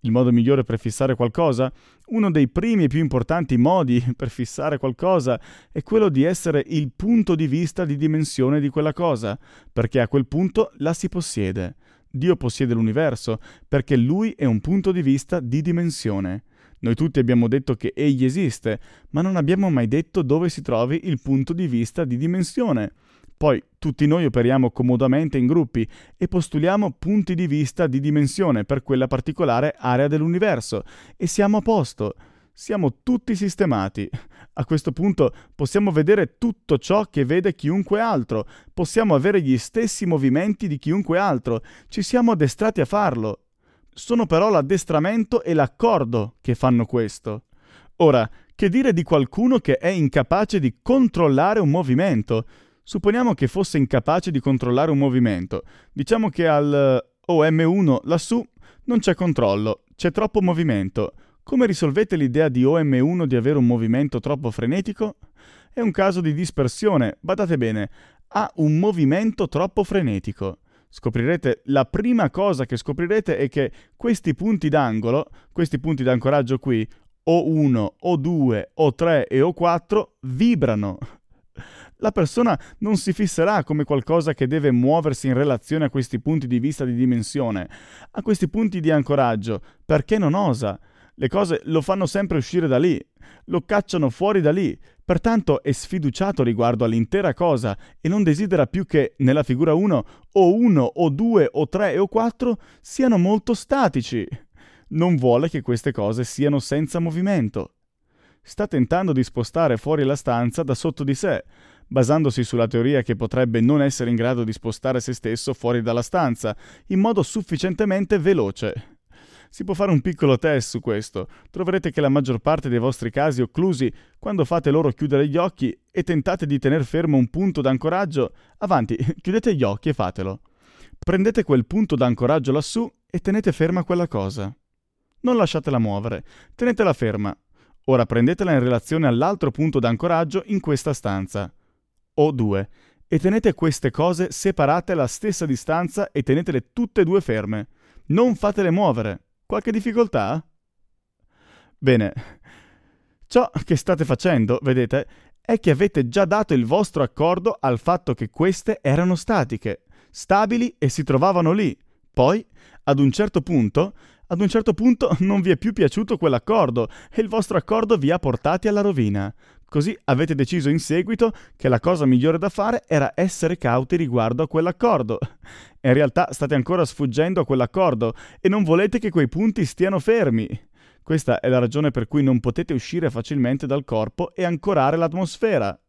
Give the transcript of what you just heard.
Il modo migliore per fissare qualcosa? Uno dei primi e più importanti modi per fissare qualcosa è quello di essere il punto di vista di dimensione di quella cosa, perché a quel punto la si possiede. Dio possiede l'universo, perché Lui è un punto di vista di dimensione. Noi tutti abbiamo detto che Egli esiste, ma non abbiamo mai detto dove si trovi il punto di vista di dimensione. Poi tutti noi operiamo comodamente in gruppi e postuliamo punti di vista di dimensione per quella particolare area dell'universo e siamo a posto. Siamo tutti sistemati. A questo punto possiamo vedere tutto ciò che vede chiunque altro, possiamo avere gli stessi movimenti di chiunque altro, ci siamo addestrati a farlo. Sono però l'addestramento e l'accordo che fanno questo. Ora, che dire di qualcuno che è incapace di controllare un movimento? Supponiamo che fosse incapace di controllare un movimento. Diciamo che al OM1 lassù non c'è controllo, c'è troppo movimento. Come risolvete l'idea di OM1 di avere un movimento troppo frenetico? È un caso di dispersione, badate bene, ha un movimento troppo frenetico. Scoprirete, la prima cosa che scoprirete è che questi punti d'angolo, questi punti d'ancoraggio qui, O1, O2, O3 e O4, vibrano. La persona non si fisserà come qualcosa che deve muoversi in relazione a questi punti di vista di dimensione, a questi punti di ancoraggio, perché non osa. Le cose lo fanno sempre uscire da lì, lo cacciano fuori da lì, pertanto è sfiduciato riguardo all'intera cosa e non desidera più che, nella figura 1, O1, O2, O3 e O4 siano molto statici. Non vuole che queste cose siano senza movimento. Sta tentando di spostare fuori la stanza da sotto di sé, basandosi sulla teoria che potrebbe non essere in grado di spostare se stesso fuori dalla stanza, in modo sufficientemente veloce. Si può fare un piccolo test su questo. Troverete che la maggior parte dei vostri casi occlusi, quando fate loro chiudere gli occhi e tentate di tener fermo un punto d'ancoraggio, avanti, chiudete gli occhi e fatelo. Prendete quel punto d'ancoraggio lassù e tenete ferma quella cosa. Non lasciatela muovere, tenetela ferma. Ora prendetela in relazione all'altro punto d'ancoraggio in questa stanza. O2. E tenete queste cose separate alla stessa distanza e tenetele tutte e due ferme. Non fatele muovere. Qualche difficoltà? Bene. Ciò che state facendo, vedete, è che avete già dato il vostro accordo al fatto che queste erano statiche, stabili e si trovavano lì. Poi, ad un certo punto non vi è più piaciuto quell'accordo e il vostro accordo vi ha portati alla rovina. Così avete deciso in seguito che la cosa migliore da fare era essere cauti riguardo a quell'accordo. In realtà state ancora sfuggendo a quell'accordo e non volete che quei punti stiano fermi. Questa è la ragione per cui non potete uscire facilmente dal corpo e ancorare l'atmosfera.